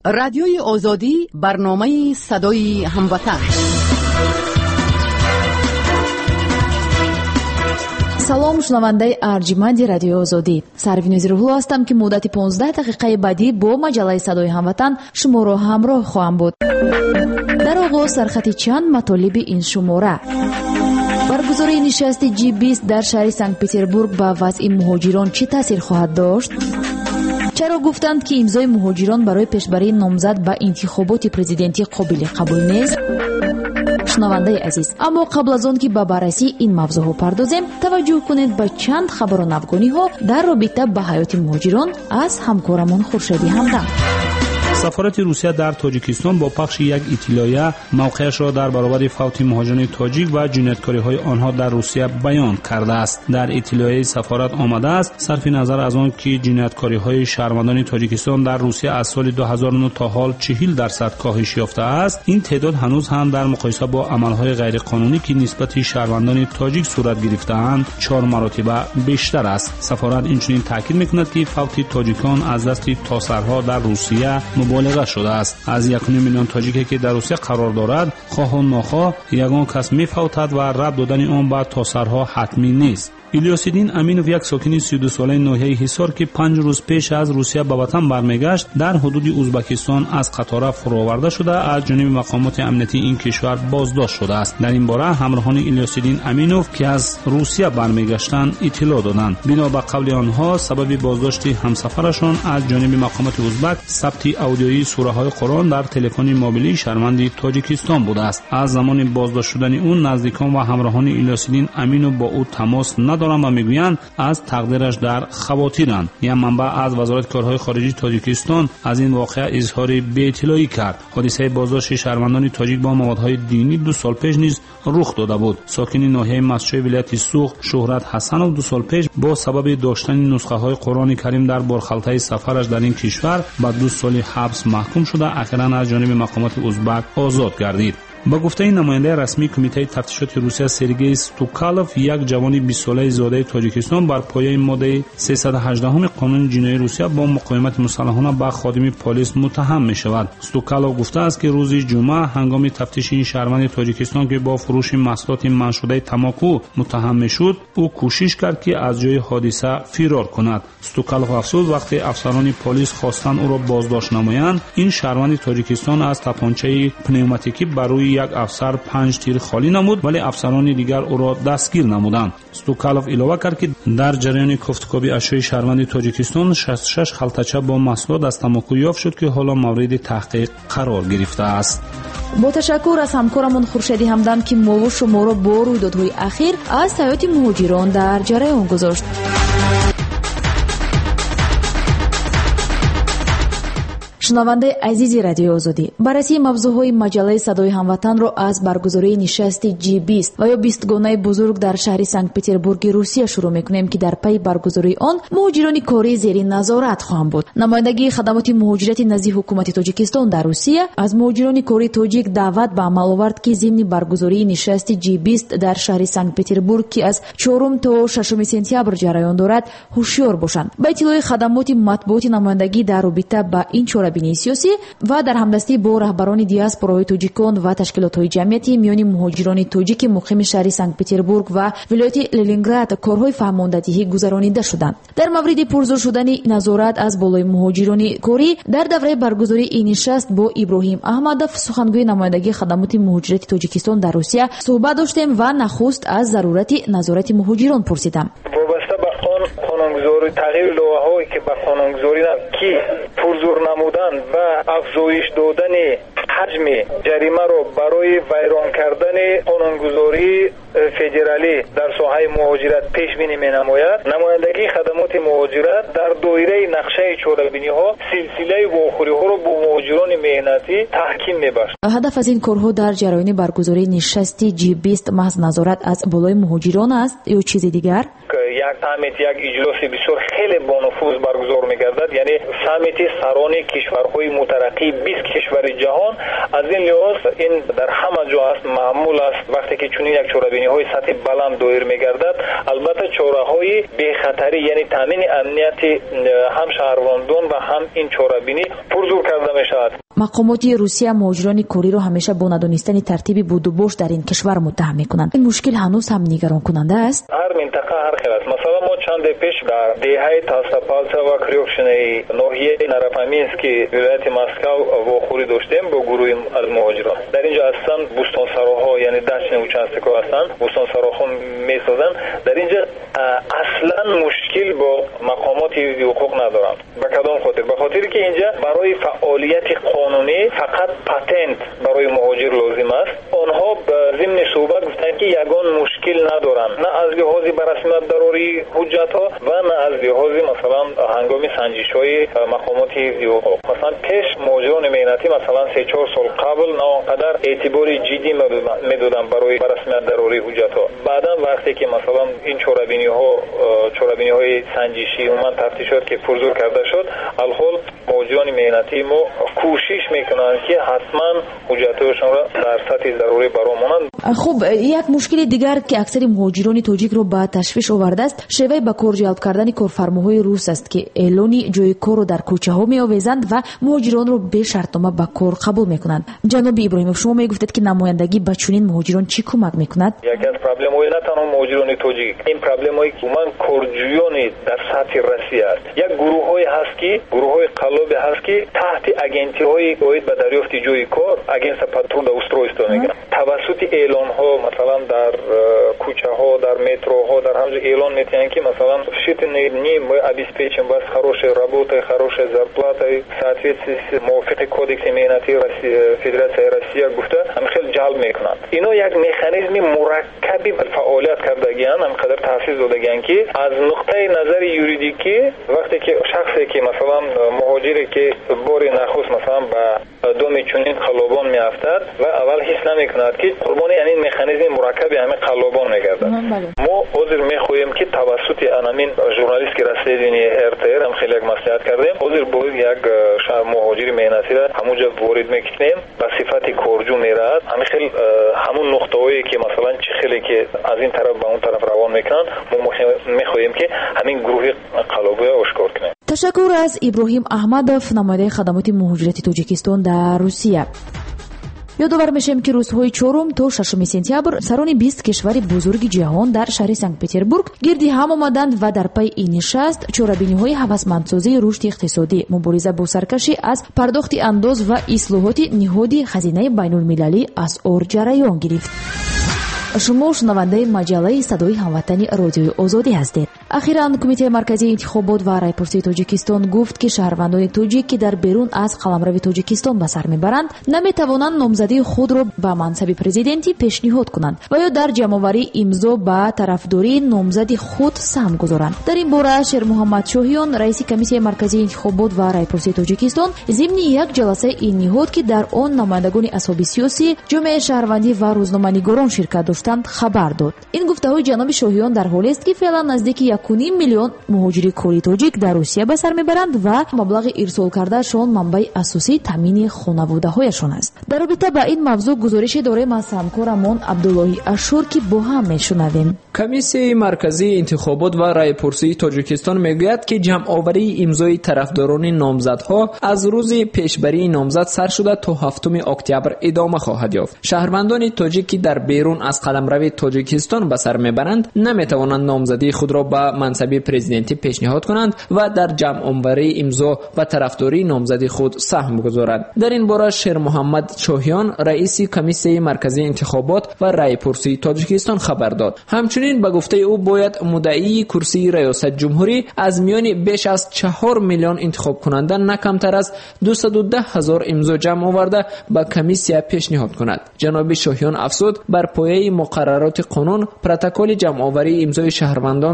رادیوی آزادی، برنامه صدای هموطن. салом шунавандаи арҷиманди радиои озодӣ, Сарвинӯзи Рӯҳулло ҳастам ки муддати 15 дақиқаи баъдӣ бо маҷаллаи садои ҳамватан шуморо ҳамроҳ хоҳам буд. дар оғоз сархати чанд матолиби ин шумора: баргузории нишасти G20 дар шаҳри Санкт-Петербург ба вазъи муҳоҷирон чӣ таъсир хоҳад дошт? чаро гуфтанд ки имзои муҳоҷирон барои пешбарии номзад ба интихоботи президентӣ қобили қабул нест? шунавандаи азиз, аммо қабл аз он ки ба баррасии ин мавзӯъҳо пардозем, таваҷҷӯҳ кунед ба чанд хабару навгониҳо дар робита ба ҳаёти муҳоҷирон аз ҳамкорамон Хуршеди Ҳамдам. сафорати русия дар тоҷикистон бо пахши як иттилоия мавқеашро дар баробари фавти муҳоҷирони тоҷик ва ҷинояткориҳои онҳо дар русия баён кардааст. дар иттилоияи сафорат омадааст сарфи назар аз он ки ҷинояткориҳои шаҳрвандони тоҷикистон дар русия аз соли 2009 то ҳол 40% коҳиш ёфтааст, ин теъдод ҳанӯз ҳам дар муқоиса бо амалҳои ғайриқонунӣ ки нисбати шаҳрвандони тоҷик сурат гирифтаанд 4 маротиба бештар аст. сафорат инчунин таъкид мекунад ки фавти тоҷикон аз дасти тосарҳо дар русия муболиға шудааст. аз 1 миллион тоҷике ки дар русия қарор дорад, хоҳу нохоҳ ягон кас мефавтад ва рабт додани он ба тосарҳо ҳатмӣ нест. Илёсиддин Аминов, як сокини 32 солаи ноҳияи Ҳисор ки 5 рӯз пеш аз Русия ба ватан бармегашт, дар ҳудуди Узбекистон аз қатора фуроварда шуда аз ҷониби мақомоти амнияти ин кишвар боздошт шудааст. дар ин бора ҳамроҳони Илёсиддин Аминов ки аз Русия бармегаштанд иттилоъ доданд. бино ба қавли онҳо, сабаби боздошти ҳамсафарашон аз ҷониби мақомоти узбак сабти аудиои сураҳои Қуръон дар телефони мобилии шаҳрванди Тоҷикистон будааст. аз замони боздошт шудани ӯ наздикон ва ҳамроҳони Илёсиддин Аминов бо ӯ тамос доранд ва мегӯянд аз тақдираш дар хавотиранд. як манбаъ аз вазорати корҳои хориҷии Тоҷикистон аз ин воқеа изҳори беиттилоӣ кард. ҳодисаи боздошти шаҳрвандони тоҷик бо маводҳои динӣ 2 сол пеш низ рух дода буд. сокини ноҳияи Мастчои вилояти Суғ Шӯҳрат Ҳасанов 2 сол пеш бо сабаби доштани нусхаҳои Қуръони Карим дар борхалтаи сафараш дар ин кишвар ба 2 соли ҳабс маҳкум шуда, ахиран аз ҷониби мақомоти узбак озод гардид. ба гуфтаи намояндаи расмии кумитаи тафтишоти Русия Сергей Стукалов, як ҷавони 20 солаи зодаи Тоҷикистон бар пояи моддаи 318 қонуни ҷиноии Русия бо муқоимати мусаллаҳона ба ходими полис муттаҳам мешавад. Стукалов гуфтааст ки рӯзи ҷумъа ҳангоми тафтиши ин шаҳрванди Тоҷикистон ки бо фурӯши маҳсулоти манъшудаи тамоку муттаҳам мешуд, ӯ кӯшиш кард ки аз ҷои ҳодиса фирор кунад. Стукалов афзуд, вақте афсарони полис хостанд ӯро боздошт намоянд, ин шаҳрванди Тоҷикистон аз тапончаи пневматикӣ бар рӯи як афсар 5 тир холӣ намуд, вале афсарони дигар ӯро дастгир намуданд. Стукалов илова кард ки дар ҷараёни кофткоби ашёи шаҳрванди Тоҷикистон 66 халтача бо маҳсулот аз тамоку ёфт шуд ки ҳоло мавриди таҳқиқ қарор гирифтааст. бо ташаккур аз ҳамкорамон Хуршеди Ҳамдам ки мову шуморо бо рӯйдодҳои ахир аз ҳаёти муҳоҷирон дар ҷараён гузошт. шунавандаи азизи радиои озодӣ, баррасии мавзӯъҳои маҷаллаи садои ҳамватанро аз баргузории нишасти G20 ва ё бистгонаи бузург дар шаҳри Санкт-Петербурги Русия шурӯъ мекунем ки дар пайи баргузории он муҳоҷирони корӣ зери назорат хоҳанд буд. намояндагии хадамоти муҳоҷирати назди ҳукумати Тоҷикистон дар Русия аз муҳоҷирони кории тоҷик даъват ба амал овард ки зимни баргузории нишасти G20 дар шаҳри Санкт-Петербург ки аз 4 то 6 сентябр ҷараён дорад ҳушёр бошанд. ба иттилои хадамоти матбуоти намояндагӣ дар робита ба ин чорабинии сиёсӣ ва дар ҳамдастӣ бо раҳбарони диаспораҳои тоҷикон ва ташкилотҳои ҷамъияти миёни муҳоҷирони тоҷики муқими шаҳри Санкт-Петербург ва вилояти Ленинград корҳои фаҳмондадиҳӣ гузаронида шуданд. дар мавриди пурзур шудани назорат аз болои муҳоҷирони корӣ дар давраи баргузории ин нишаст бо Иброҳим Аҳмадов, сухангӯи намояндагии хадамоти муҳоҷирати Тоҷикистон дар Русия суҳбат доштем ва нахуст аз зарурати назорати муҳоҷирон пурсидам. қонунгузори тағйири лоиҳае ки ба қонунгузорӣ ки пурзур намудан ва афзоиш додани ҳаҷми ҷаримаро барои вайрон кардани қонунгузории федералӣ дар соҳаи муҳоҷират пешбинӣ менамояд. намояндагии хадамоти муҳоҷират дар доираи нақшаи чорабиниҳо силсилаи вохӯриҳоро бо муҳоҷирони меҳнатӣ таҳким мебахшад. ҳадаф аз ин корҳо дар ҷараёни баргузории нишасти G20 маҳз назорат аз болои муҳоҷирон аст ё чизи дигар? як саммит, як иҷлоси бисёр хеле خیلی با نفوذ برگزار می‌گردد، یعنی سامیت سران کشورهای مترقی 20 کشور جهان. از این لحاظ این در همه جا است، معمول است وقتی که چنین یک چاره‌بینی‌های سطح بلند دایر می‌گردد. البته چاره‌های بی خطری یعنی تامین امنیت هم شهروندان و هم این چاره‌بینی پرزور کرده می‌شود. مقامات روسیه مهاجران کوری را همیشه با ندانستن ترتیب بود و باش در این کشور متهم می‌کنند. این مشکل هنوز هم نگران کننده است. هر منطقه هر خیلی است. مثلا ما چند پیش در دهه تاساپالتا و کریوکشنی ناحیه نراپامینسکی ولایت مسکو واخوری داشتیم با گروهی از مهاجران. در اینجا هستن بوستانسراها، یعنی دشت اوچانسکو هستن، بوستانسراها میسازن. در اینجا اصلا مشکل با مقامات حقوق ندارن. به کدام خاطر؟ به خاطری که اینجا برای فعالیت قانونی فقط پاتنت برای مهاجر لازم است. آنها ضمن صحبت گفتن که یگان مشکل ندارن، نه از لحاظ برسمیت ضروری حجت ها و نه از لحاظ مثلا هنگام سنجش های مقامات حقوق. مثلا پیش مهاجران مهنتی مثلا 3-4 سال قبل نه آنقدر اعتبار جدی میدادن برای برسمیت ضروری حجت ها. بعدا وقتی که مثلا این چاره‌بینی های سنجشی و من تفتیشات که پرزور کرده شد، الحال مهاجران مهنتی ما کوشش میکنند که حتما حجت‌هاشون را در سطح ضروری برآورند. خب یک مشکل دیگر که اکثر مهاجران تاجیک رو به تشویش آورده است، شیوه به کار جلب کردن کارفرماهای روس است که اعلانی جای کار رو در کوچه ها میآویزند و مهاجران رو به شرطنامه به کار قبول میکنند. جناب ابراهیمov، شما میگفتید که نمایندگی به چنین مهاجران چی کمک میکند؟ یکی از پرابلم‌های نه تنها مهاجران تاجیک، این پرابلم‌هایی که من کارجویان در سطح روسیه است. یک گروه‌های هست که گروه‌های قلابی هست که تحت اگنتی‌های باید به دریافت جای کار اگنس پاترون در устройство میگن. توسط اعلان‌ها مثلا در کوچه‌ها، در متروها، در همه اعلان می‌کنن که مثلا считанные дни мы обеспечим вас хорошей работой, хорошей зарплатой в соответствии с موافق کودکس مهنتی فدراسیون روسیه گفته هم خیلی جلب میکنند. اینا یک مکانیزم مرکبی به فعالیت کردگیان، همقدر تأسیس دادگیان که از نقطه نظر یوریدیکی وقتی که شخصی که مثلا مهاجری که باری نخست مثلا به دوم چنین خلابان میافتد و اول حس نمیکند که قربان یعنی مکانیزم مرکبی همین خلابان میگردد. ما عذر میخواهیم که توسط انامین ژورنالیست که رسیدین ارتر هم خیلی یک مصلحت کردیم، عذر باید یک مهاجری مهنتی را همونجا وارد میکنیم به صفت کارجو میرد. همین خیلی همون نقطه‌هایی که مثلا چه خیلی که از این طرف به اون طرف روان میکنن، ما میخواهیم که همین گروه قلابی آشکار کنیم. تشکر از ابراهیم احمدов، نماینده خدمات مهاجرتی تاجیکستان در روسیه. یادآور میشیم که روزهای 4 تا 6 سپتامبر سران 20 کشور بزرگ جهان در شهر سنت پتربورگ گردی هم آمدند و در پی این نشست چاره‌بینی‌های هوسمندسازی رشد اقتصادی، مبارزه با سرکشی از پرداخت انداز و اصلاحات نهادی خزینه بین‌المللی اسعار جریان گرفت. شما شنونده مجله صدای هموطنی رادیوی آزادی هستید. اخیراً کمیته مرکزی انتخابات و رایپرسی تاجیکستان گفت که شهروندان تاجیک که در بیرون از قلمرو تاجیکستان به سر میبرند نمیتوانند نامزدی خود را به منصب پرزیدنتی پیشنهاد کنند و یا در جمع‌آوری امضا به طرفداری نامزد خود سهم گذارند. در این باره شیر محمد شاهیان، رئیس کمیته مرکزی انتخابات و رایپرسی تاجیکستان، ضمن یک جلسه این نهاد که در آن نمایندگان اصحاب سیاسی، جامعه شهروندی و روزنامه‌نگاران شرکت داشتند خبر داد. این گفته‌های جناب شاهیان در حالی است که فعلا نزدیک 1.5 میلیون مهاجر کوری تاجیک در روسیه به سر میبرند و مبلغ ارسال کردهشان منبع اساسی تامین خانواده‌هایشان است. در رابطه با این موضوع گزارش داریم از همکارمان عبداللهی اشور که با هم میشنویم. کمیته مرکزی انتخابات و رایپرسی تاجیکستان میگوید که جمع آوری امضای طرفداران نامزدها از روز پیشبری نامزد سر شده تا 7 اکتبر ادامه خواهد یافت. شهروندان تاجیکی در بیرون از قلمرو تاجیکستان به سر میبرند نمیتوانند نامزدی خود را به منصب پرزیدنتی پیشنهاد کنند و در جمع آوری امضا و طرفداری نامزدی خود سهم بگذارند. در این باره شیر محمد شاهیان، رئیس کمیته مرکزی انتخابات و رایپرسی تاجیکستان خبر داد. همچنین به گفته او باید مدعی کرسی ریاست جمهوری از میان بیش از 4 میلیون انتخاب کننده نه کمتر از 210,000 امضا جمع آورده به کمیته پیشنهاد کند. جناب شاهیان افزود بر پایه مقررات قانون پروتکل جمع آوری امضای شهروندان به طرفداری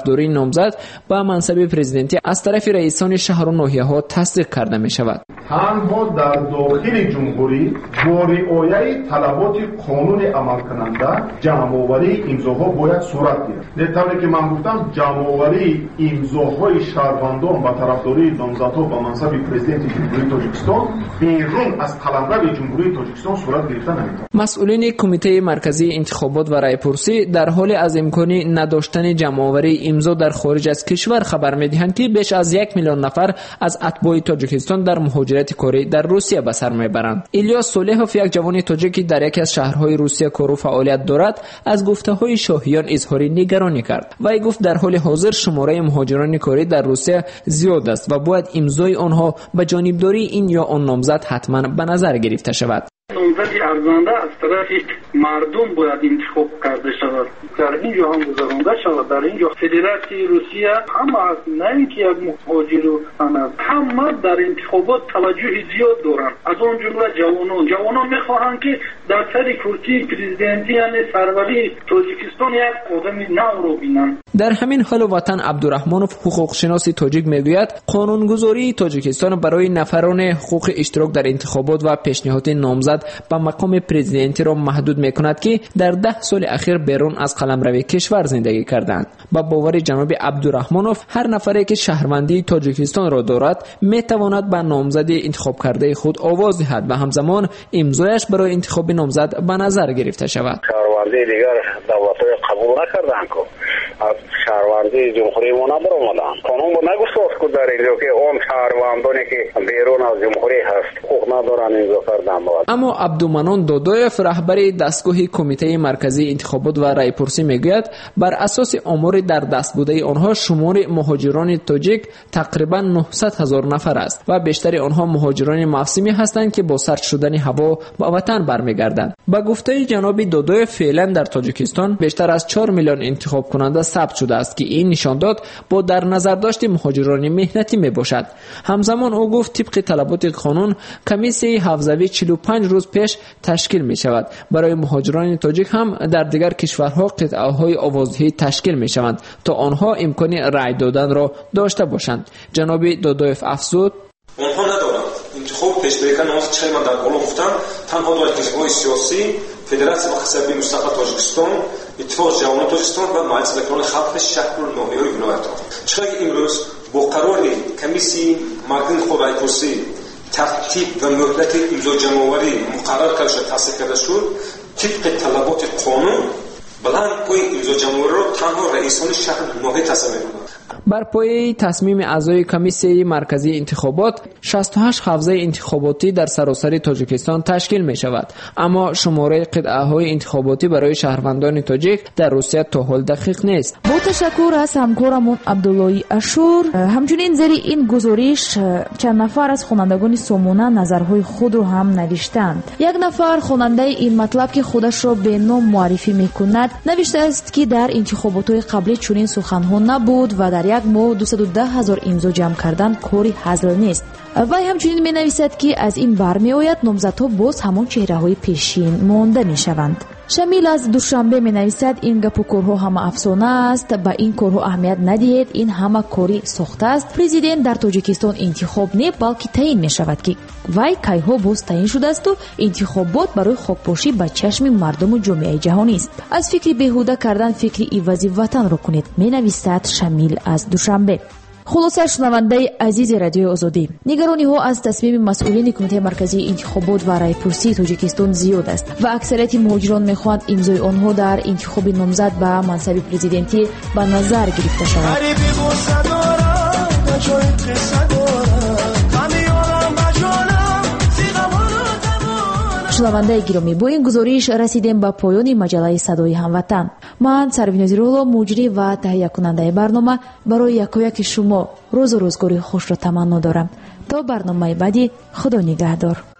طرفداری نامزد به منصب پرزیدنتی از طرف رئیسان شهر و ناحیه‌ها تصدیق کرده می‌شود. تنها در داخل جمهوری با رعایت طلبات قانون عمل کننده جمع‌آوری امضاها باید صورت گیرد. طوری که من گفتم جمع‌آوری امضاهای شهروندان و طرفداری نامزدها به منصب پرزیدنت جمهوری تاجیکستان بیرون از قلمرو جمهوری تاجیکستان صورت گرفته نمی‌تواند. مسئولین کمیته مرکزی انتخابات و رای‌پرسی در حال از امکان نداشتن جمع‌آوری امضا در خارج از کشور خبر می‌دهند که بیش از 1 میلیون نفر از اتباع تاجیکستان در مهاجرت کاری در روسیه به سر میبرند. ایلیاس سولهوف، یک جوان تاجیکی در یکی از شهرهای روسیه کار فعالیت دارد، از گفته‌های شاهیان اظهار نگرانی کرد. وی گفت در حال حاضر شماره مهاجران کاری در روسیه زیاد است و باید امضای آنها به جانبداری این یا آن نامزد حتما به نظر گرفته شود. نامزد ارزنده از طرف مردم باید انتخاب کرده شود. در اینجا هم گذرانده شود. در اینجا فدراسیون روسیه هم از نه اینکه یک مهاجر همه در انتخابات توجه زیاد دارند. از اون جمله جوانان میخواهند که در سر کرسی پرزیدنتی یعنی سروری تاجیکستان یک قدم نو رو بینند. در همین حال وطن عبدالرحمنوف، حقوق شناس تاجیک میگوید قانونگذاری تاجیکستان برای نفران حقوق اشتراک در انتخابات و پیشنهاد نامزد به مقام پرزیدنتی را محدود میکند که در 10 سال اخیر بیرون از قلمرو کشور زندگی کردند. با باور جناب عبدالرحمنوف هر نفری که شهروندی تاجیکستان را دارد میتواند به نامزد انتخاب کرده خود آواز دهد و همزمان امضایش برای انتخاب نامزد به نظر گرفته شود. شهروندی دیگر دعوت‌های قبول نکردند که از شهروندی جمهوری ما نبرآمدند. قانون ما نگفت که در اینجا که اون شهروندانی که بیرون از جمهوری هست حقوق ندارند امضا کردن. اما عبدالمنان دادایف، رهبر دستگاه کمیته مرکزی انتخابات و رای‌پرسی میگوید بر اساس آمار در دست بوده آنها شمار مهاجران تاجیک تقریبا 900,000 نفر است و بیشتر آنها مهاجران موسمی هستند که با سرد شدن هوا به وطن برمیگردند. با گفته جناب دادایف فعلا در تاجیکستان بیشتر از 4 میلیون انتخاب کننده ثبت شده است که این نشان داد با در نظر داشت مهاجران مهنتی می باشد. همزمان او گفت طبق طلبات قانون کمیسیه حوزوی 45 روز پیش تشکیل می شود. برای مهاجران تاجیک هم در دیگر کشورها قطعه های آوازدهی تشکیل می شوند تا آنها امکان رای دادن را داشته باشند. جناب دادایف افزود آنها ندارند انتخاب پیشبری کنند. چه من در بالا گفتم تنها دو حزب‌های سیاسی فدراسیون مختصری مستقل تاجیکستان، اتفاق جوانان تاجیکستان و مجلس وکلان خلق شهر و ناحیه‌های ولایت چرا امروز با قرار کمیسیون مرکزی رای‌پرسی ترتیب و مهلت امضا جمع‌آوری مقرر کرده شد، تصدیق کرده شد، طبق طلبات قانون بلند امضا جمع‌آوری را تنها رئیسان شهر و ناحیه تصویب می‌کنند. بر پایه تصمیم اعضای کمیسیه مرکزی انتخابات 68 حوزه انتخاباتی در سراسر تاجیکستان تشکیل می شود، اما شماره قطعه های انتخاباتی برای شهروندان تاجیک در روسیه تا حال دقیق نیست. با تشکر از همکارمون عبدالله اشور. همچنین زیر این گزارش چند نفر از خوانندگان سامانه نظرهای خود را هم نوشتند. یک نفر خواننده این مطلب که خودش را به نام معرفی می کند نوشته است که در انتخابات قبلی چنین سخنها نبود و در یک ماه 210,000 امضا جمع کردن کاری هزل نیست. و همچنین می نویسد که از این برمی آید نامزدها باز همان چهره های پیشین مانده می شوند. شمیل از دوشنبه می نویسد این گپ و کارها همه افسانه است، با این کارها اهمیت ندهید، این همه کاری ساخته است. پرزیدنت در تاجیکستان انتخاب نه بلکه تعیین می شود که وی کیها باز تعیین شده است و انتخابات برای خوابپوشی به چشم مردم و جامعه جهانی است. از فکر بیهوده کردن فکر عوضی وطن را کنید، می نویسد شمیل از دوشنبه. خلاصه شنونده عزیز رادیو آزادی، نگرانی ها از تصمیم مسئولین کمیته مرکزی انتخابات و رای‌پرسی تاجیکستان زیاد است و اکثریت مهاجران میخواهند امضای آنها در انتخاب نامزد به منصب پرزیدنتی به نظر گرفته شود. شنونده گرامی، با این گزارش رسیدیم به پایان مجله صدای هموطن. من سروین زیرولا، مجری و تهیه کننده برنامه، برای یکایک شما روز و روزگاری خوش را تمنا دارم. تا برنامه بعدی، خدا نگهدار.